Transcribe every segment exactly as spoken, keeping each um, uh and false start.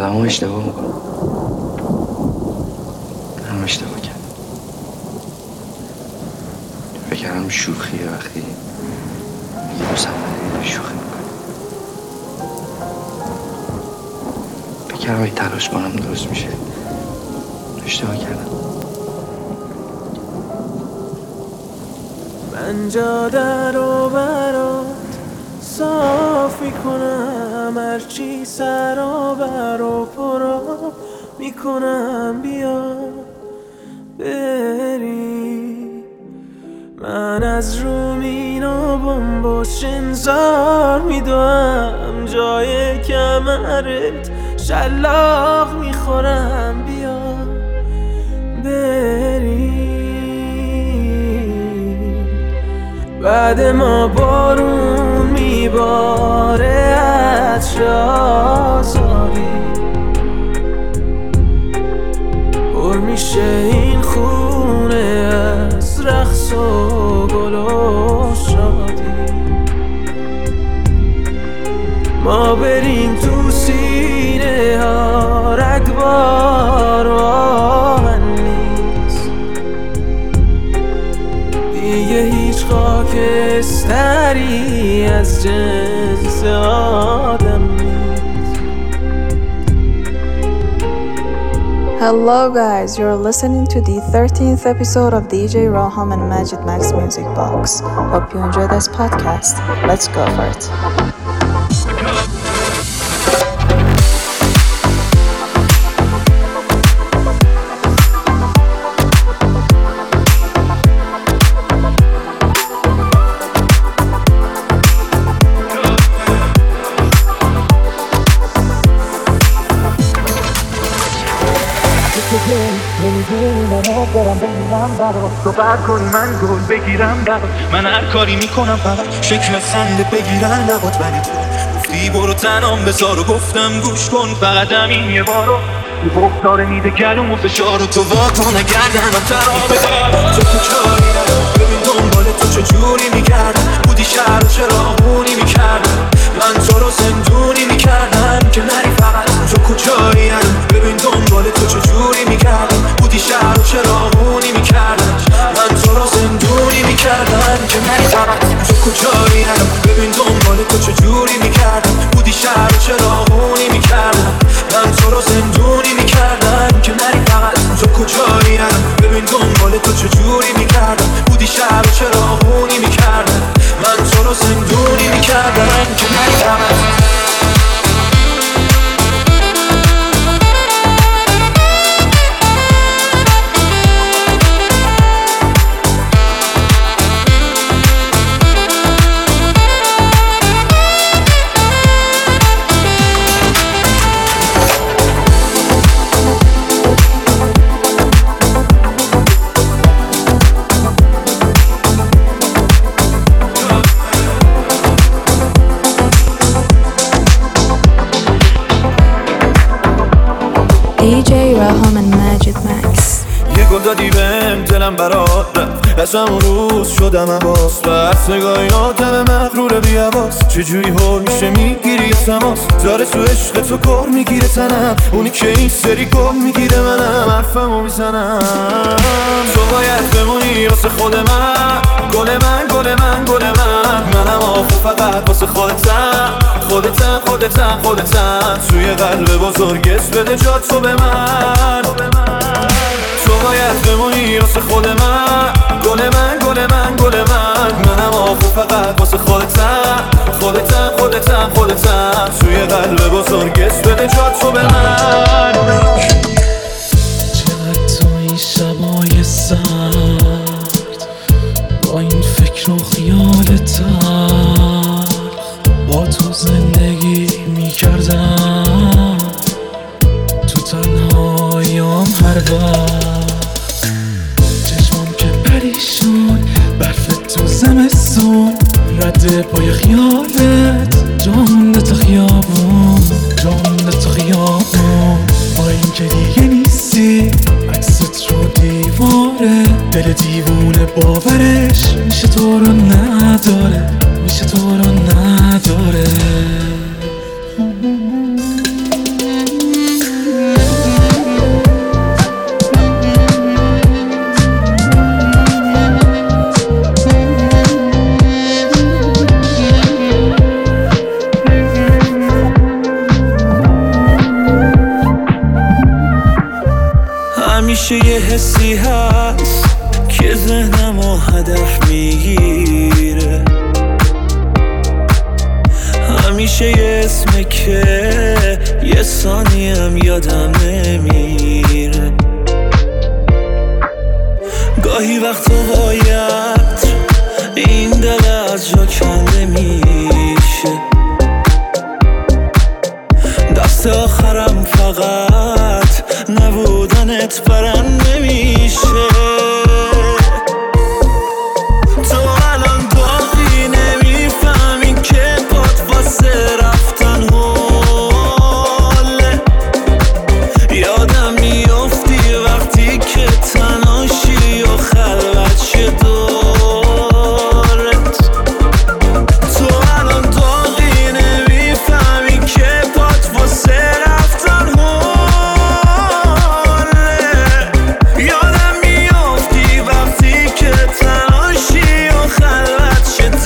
آدم ها اشتباه میکنم. من اشتباه کردم. فکر کردم شوخیه وقتی میگه دوستم نداری شوخی میکنی. فکر کردم اگه تلاش کنم درست میشه. اشتباه کردم. من جاده رو برات صاف میکنم، هرچی سرابر و پراب میکنم، بیا بری. من از رومین و بمبش انذار میدوم، جای کمرت شلاق میخورم، بیا بری. بعد ما بارون میباره از شازاری، پر میشه این خونه از رقص و گل و شادی. ما بریم تو سینه ها رگبار و آهن نیست، دیگه هیچ خاکستری از جنس آدم نیست. Hello guys, you're listening to the thirteenth episode of D J Roham and Majid Max Music Box. Hope you enjoy this podcast. Let's go for it. تو بر کنی من گل بگیرم برات، من هر کاری میکنم فقط شکل خنده بگیرن لبات، ولی تو گفتی برو تنام بذار و گفتم گوش کن فقط همین یه بارو. تو بختاره میده گلوم و فشار و تو واکن نگردم ترابه دارم. تو کجایی ندارم ببین دنبال تو چجوری میگردم، بودی شهر و چراغونی میکردم، من تو رو زندونی میکردم که نری فقط. تو کجایی ندارم ببین دنبال تو چجوری میگردم، بودی شهر و چراغونی میکردم، من تو رو زندونی میکردم که نری فقط. تو کجایی ندارم ببین دنبال تو چجوری میکردم، بودی شهر و چراغونی میکردم، من تو رو زندونی میکردم که نری فقط. تو کجایی ندارم ببین دنبال تو چجوری میکردم، بودی شهر و چراغونی میکردم، من تو رو زندونی میکردم که نری فقط. D J Roham and Majid Max. یه گل دادی بهم دلم برات رفت، از همون روز شدم عباس، بس نگاهیاتم مغرور بی عباس. چجوری حول میشه میگیری یه تماس، داره تو عشق تو کار میگیره تنم، اونی که این سری گل میگیره منم حرفمو میزنم. تو باید بمونی واسه خود من، گل من گل من گل من، منم آخو فقط واسه خودتم خودتم خودتم خودتم. توی قلب بزرگ اسم بده جا تو به من. تو باید بمونی واسه خود من، گل من گل من گل من، منم آخو فقط واسه خودتم خودتم خودتم خودتم. توی قلب بزرگ اسم بده جا تو به من. چقدر تو این شبای سرد با این فکر و خیال تلخ، با تو زندگی میکردم تو تنهاییام هر وقت. چشمام که پریشون برف تو زمستون، رد پای خیالت جامونده تا خیابون جامونده تا خیابون. با این که دیگه نیستی عکست رو دیواره، دل دیوونه باورش میشه تو رو نداره میشه تو رو نداره. همیشه یه حسی هست که ذهنمو هدف میگیره، همیشه یه اسمه که یه ثانیم یادم نمیره. گاهی وقتا باید این دل از جا کنده میشه، دست آخرم فقط نبودنت برم نمیشه. تو الان داغی نمیفهمی که پات واسه رفتن حاله، یادم میافتی وقتی که تناشی و خلوت شه دارت. تو الان داغی نمیفهمی که پات واسه رفتن حاله، یادم میافتی وقتی که تناشی و خلوت شه دارت.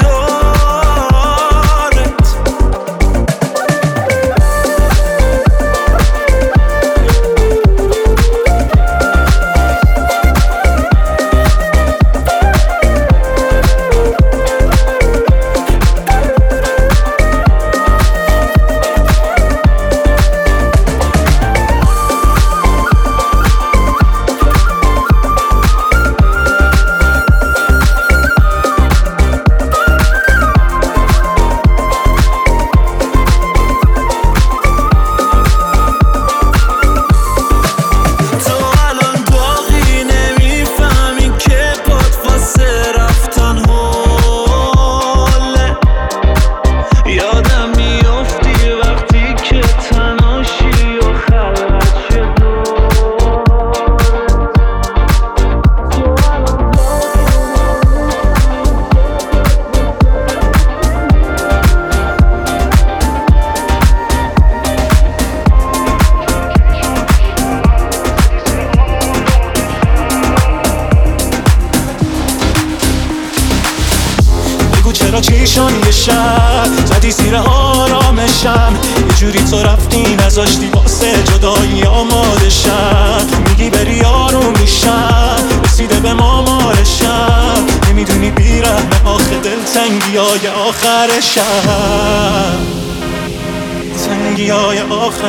چرا چیشان یه شب زدی زیر آرامشم، یه جوری تو رفتی نذاشتی واسه جدایی آماده شم. میگی بری آروم میشم، رسیده به مامارشم، نمیدونی بیرحمه آخه دلتنگی های آخرشم، تنگی های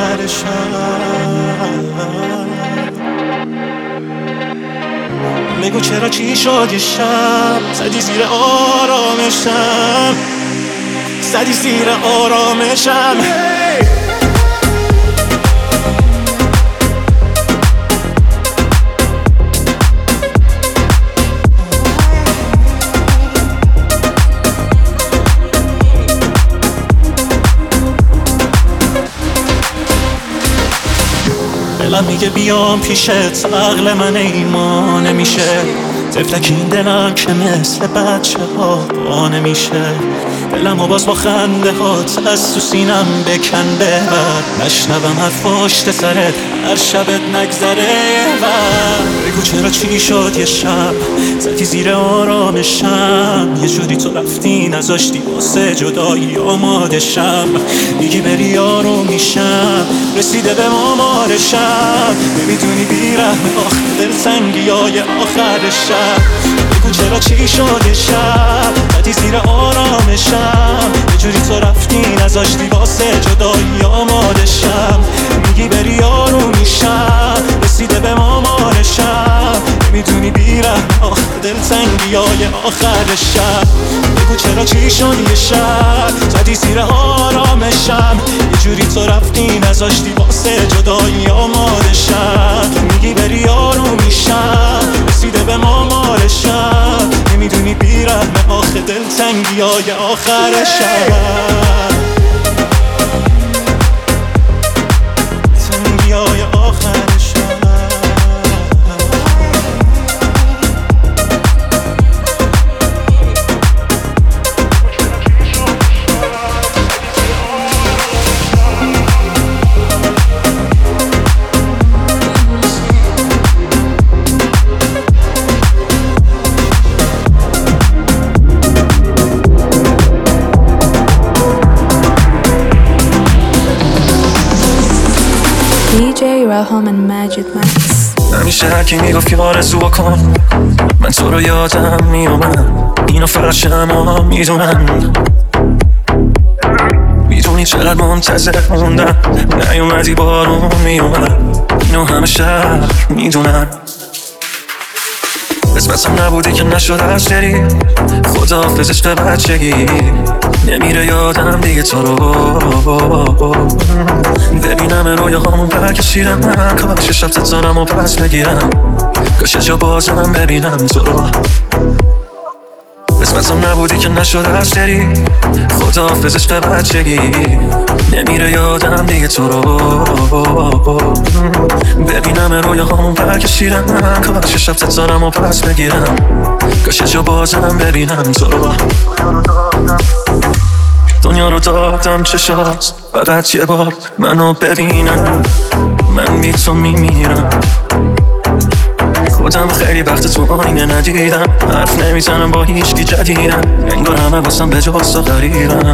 آخرشم. بگو چرا چی شد یه شب زدی زیر آرامشم، زدی زیر آرامشم. دلم میگه بیام پیشت، عقل من ایمان نمیشه، تفلک این دلم که مثل بچه ها با نمیشه. دلم و باز با خنده هات از تو سینم بکن ببر، نشنوم حرف پشت سرت هر شبت نگذره. و بگو چرا چی شد یه شب زدی زیر آرامشم، یه جوری تو رفتی نذاشتی واسه جدایی آماده شم. میگی بری آروم میشم، رسیده به مامارشم، نمیدونی بیرحمه آخه دلتنگی های آخرشم. بگو چرا چی شد یه شب زدی زیر آرامشم، یه جوری تو رفتی نذاشتی واسه جدایی آماده شم. میگی بری آروم میشم، رسیده به مامارشم، نمیدونی بیرحمه آخه دلتنگی های آخرشم. بگو چرا چی شد یه شب زدی زیر آرامشم، یه جوری تو رفتی نذاشتی واسه جدایی آماده شم. میگی بری آروم میشم، رسیده به مامارشم، نمیدونی بیرحمه آخه دلتنگی های آخرشم، تنگی های آخرشم. D J Raham and Majid Max. همیشه هرکی میگفت که آرزو بکن، من تو رو یادم میومد. اینو فقط شما میدونن، میدونی چقدر منتظر موندم، نیومدی بارون میومد. اینو همه شهر میدونن. قسمتم نبودی که نشد از دری، خداحافظش به بچگی. نمیره یادم دیگه تو رو، ببینم رویاهامون برکشیدم. من کاش شب تتانم و پس بگیرم، کاش جا بازم ببینم تو رو. قسمتم نبودی که نشد از دری، خداحافظش به بچگی. نمیره یادم دیگه تو رو، ببینم رویاهامون برکشیدم. من کاش شب تتانم و پس بگیرم، کاش جا بازم ببینم تو رو. دنیا رو دادم چشات، فقط یه بار منو ببینم. من بی تو میمیرم، خودم خیلی وقت تو آینه ندیدم. حرف نمیزنم با هیچکی جدیدم، انگار همه واسم به جز تو غریبم.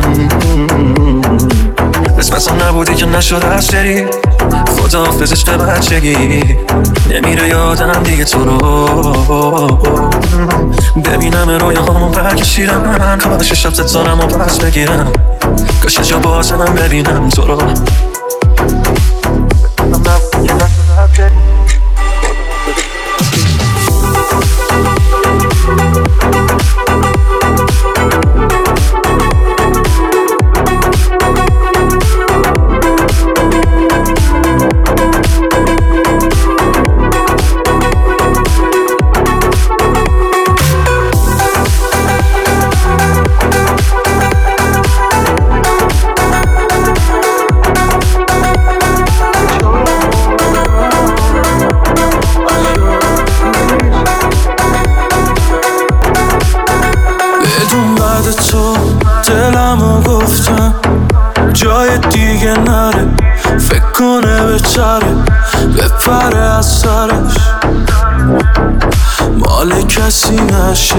قسمتم نبودی که نشد از دری، خداحافظش به بچگی. نمیره یادم دیگه تو رو، ببینم رویاهامون برکشیدم. من کاش شب تتانم و پس بگیرم، کاش جا بازم ببینم تو رو. دلمو گفتم جای دیگه نره، فکر کنه بچره بپره از سرش، مال کسی نشه.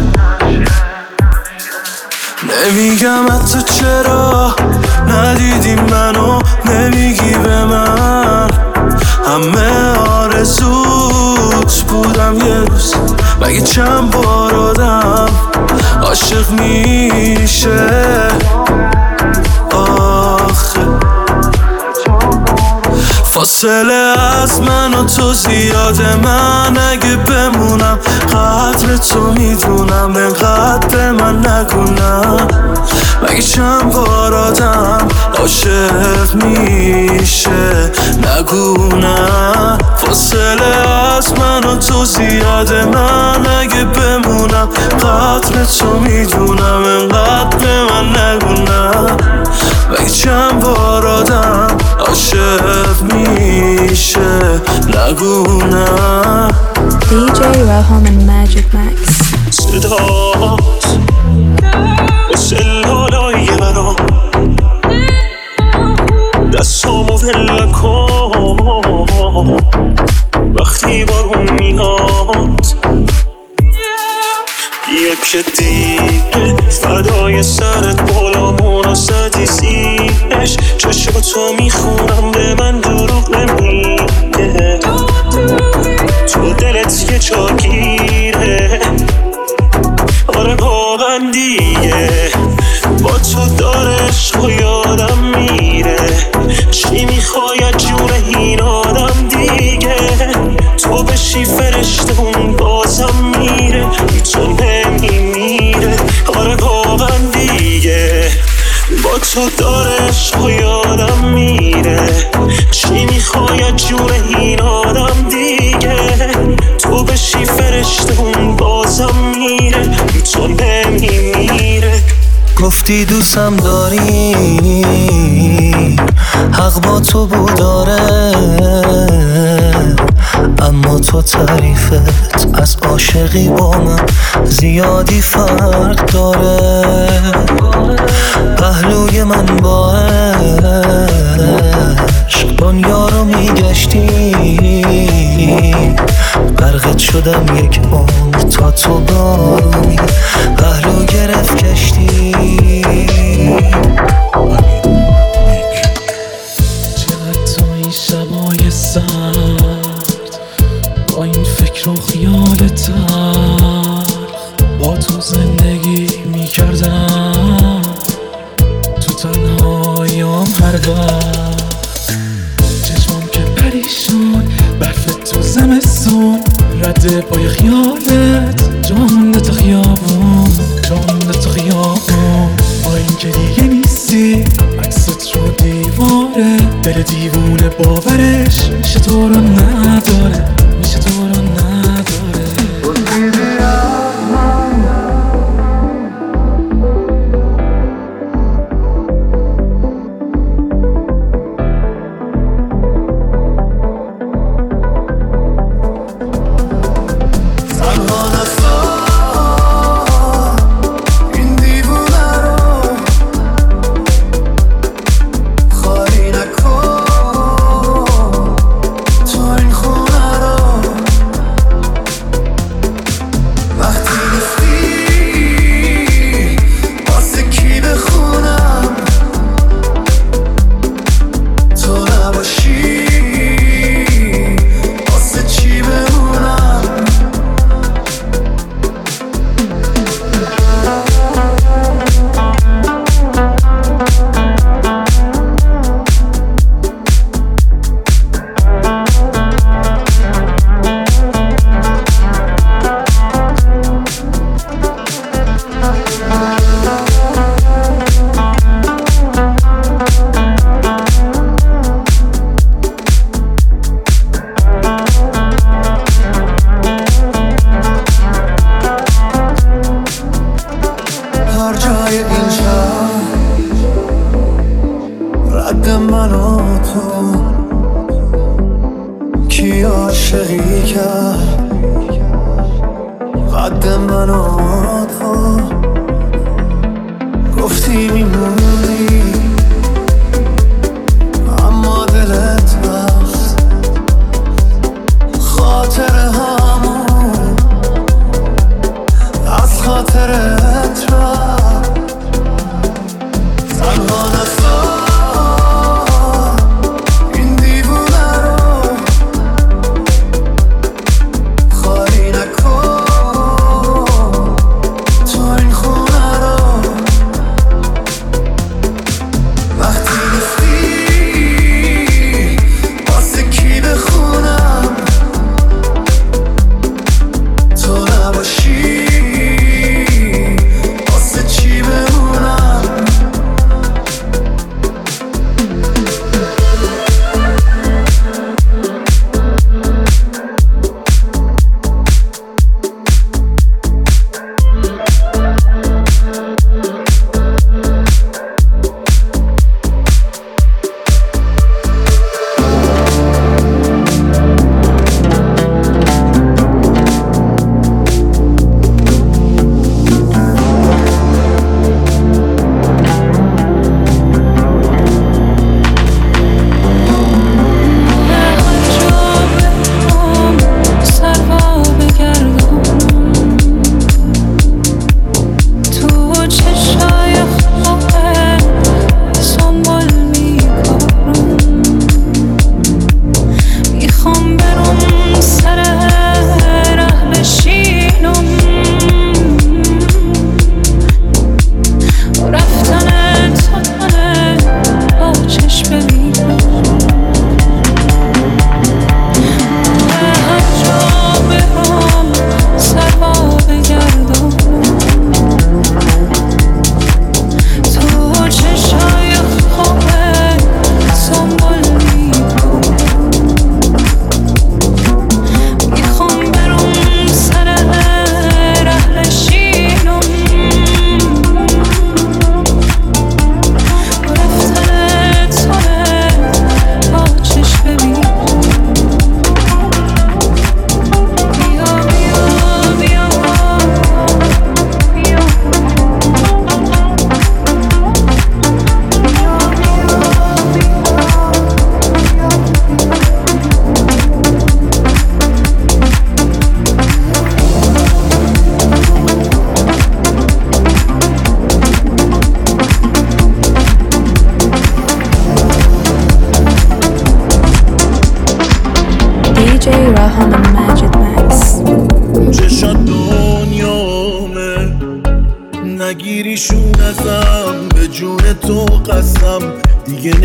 نمیگم حتی چرا ندیدی منو، نمیگی به من همه آرزوت بودم یه روز. مگه چند بار آدم عاشق میشه آخه؟ فاصله از من و تو زیاده، من اگه بمونم قدر تو میدونم، انقدر به من نگونم. مگه چند بار آدم عاشق میشه نگونم. فاصله از من و تو زیاده، من اگه بمونم قدر تو میدونم، انقدر به من نگونم. مگه چند بار آدم عاشق میشه نگونم. دی جی Raham and Magic Max. صدات مثل لالای منو، دستامو ول کن وقتی بارون میاد. یک دیگه فدای سرت بالامون و زدی زیرش، چشماتو میخونم به من دروغ نمیگه. تو دلت یه جاگیره، آره واقعا دیگه با تو داره عشق و یادم میره. چی میخوای از جون این آدم دیگه؟ تو بشی فرشته اون بازم میره، تو نمیمیره. آره واقعا دیگه با تو داره عشق و یادم میره. چی میخوای از جون این آدم دیگه؟ تو بشی فرشته اون بازم میره، تو نمیمیره. گفتی دوستم داری، حق با تو بود داره، اما تو تعریفت از عاشقی با من زیادی فرق داره. پهلوی من با عشق دنیا رو میگشتی، غرقت شدم یک عمر تا تو باری پهلو گرفت کشتی. چقدر تو این شبای سرد چشمام که پریشون برف تو زمستون رد پای خیالت جا مونده تا خیابون جا مونده تا خیابون با این که دیگه نیستی عکست رو دیواره دل دیوونه باورش میشه تو رو نداره میشه تو رو نداره نگیریشون ازم به جون تو قسم دیگه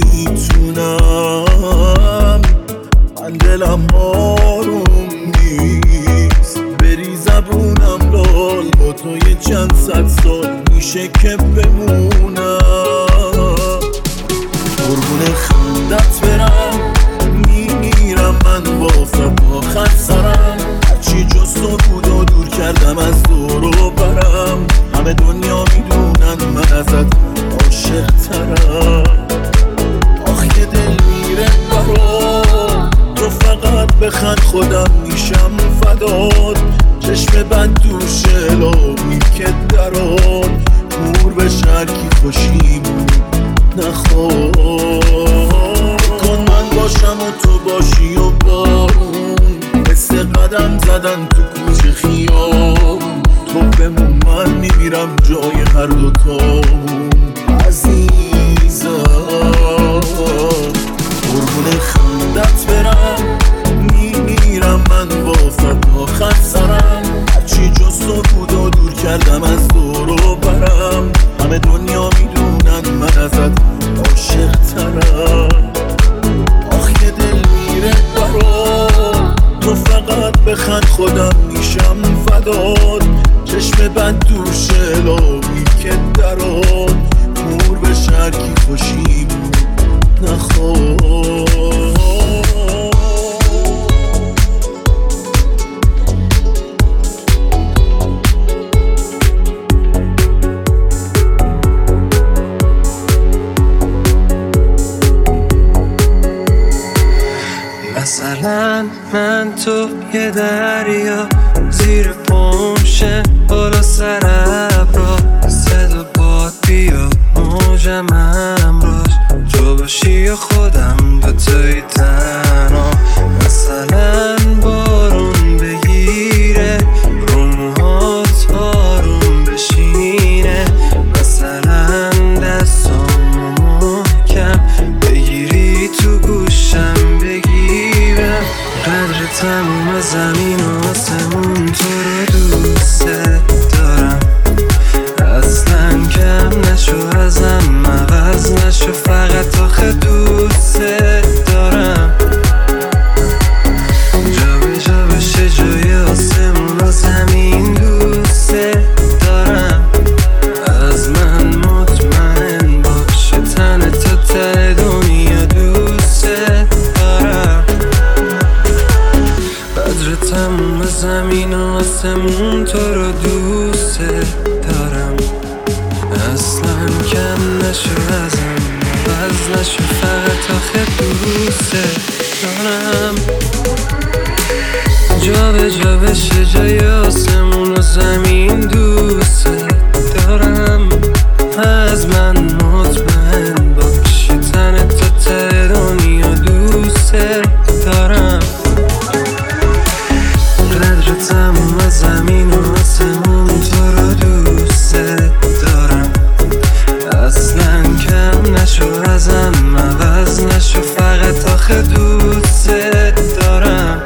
نمیتونم، من دلم آروم نیست، بری زبونم لال با تو یه چند صد سال میشه که بمونم. قربون خندت برم میمیرم من واسه با خط سرم، هرچی جز تو بود و دور کردم از دور و برم، همه دنیا میدونن من ازت عاشق ترم. آخ یه دل میره برام، تو فقط بخند خودم میشم فدات، چشم بند دوشه لابی که درات، نور به شرکی خوشیمون نخواه کن من باشم و تو باشی و بارون، مثل قدم زدن تو کوچه خیام، تو بمون من میمیرم جای هر دوتامون عزیزم. قربون خندت برم میمیرم من واسه با خط سرم، هرچی جز تو بود و دور کردم از دور و برم، همه دنیا میدونن من ازت عاشق ترم. آخ یه دل میره برام، تو فقط بخند خودم میشم فدات، چشم بند دوشه لابی که درات، نور به شرکی خوشیمون نخواه. مثلا من تو یه دریا، زیر پمشه بالا سر ابرا، صدا باد بیاد موجم همراش، تو باشی و خودم به توی تنها. مثلا بارون بگیره رو موهات آروم بشینه، مثلا دستامو محکم بگیری تو گوشم بگیرم، قدر تموم زمین و آسمون تو رو دوست دارم، اصلا کم نشو ازم عوض نشو، فقط آخه دوست دارم. جا به جا بشه جای آسمون و زمین دوست دارم، از من مطمئن باشه تن تا ته دنیا دوست دارم، قدر تموم زمین و آسمون تو رو دوست دارم، اصلا کم نشو ازم عوض نشو، فقط آخه دوست دارم. جا به جا بشه جای آسمون و زمین دوست دارم، از من مطمئن باشه تن تا ته دنیا دوست دارم، قدر تموم زمین و آسمون تو رو دوست دارم، اصلا کم نشو ازم عوض نشو، فقط آخه دوست دارم.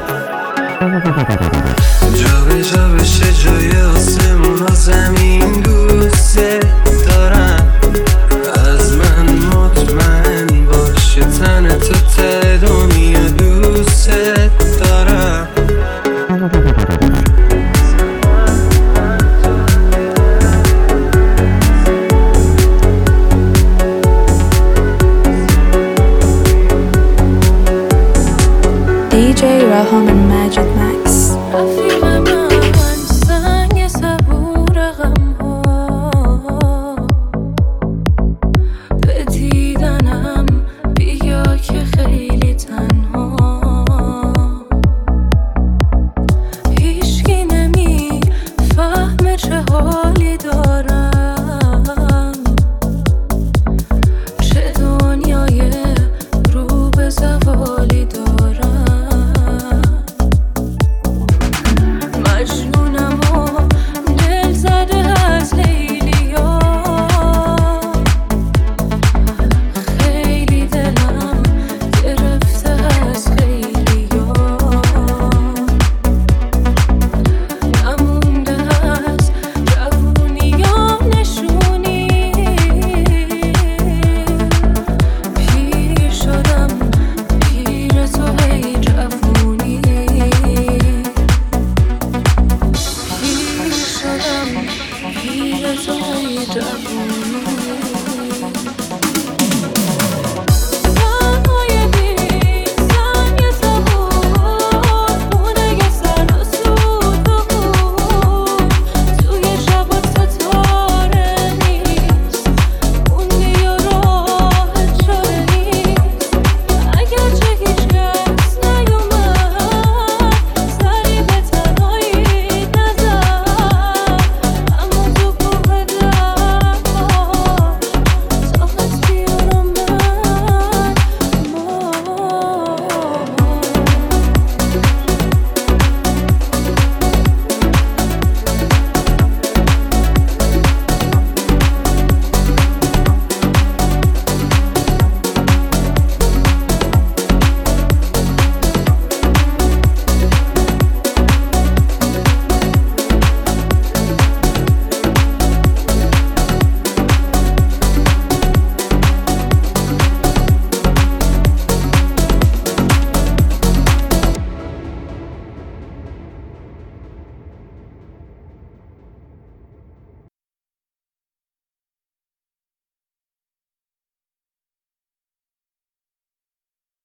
جا به جا بشه جای آسمون و زمین دوست دارم، از من مطمئن باشه تن تو ته دنیا دوست دارم. D J Raham and Majid Max.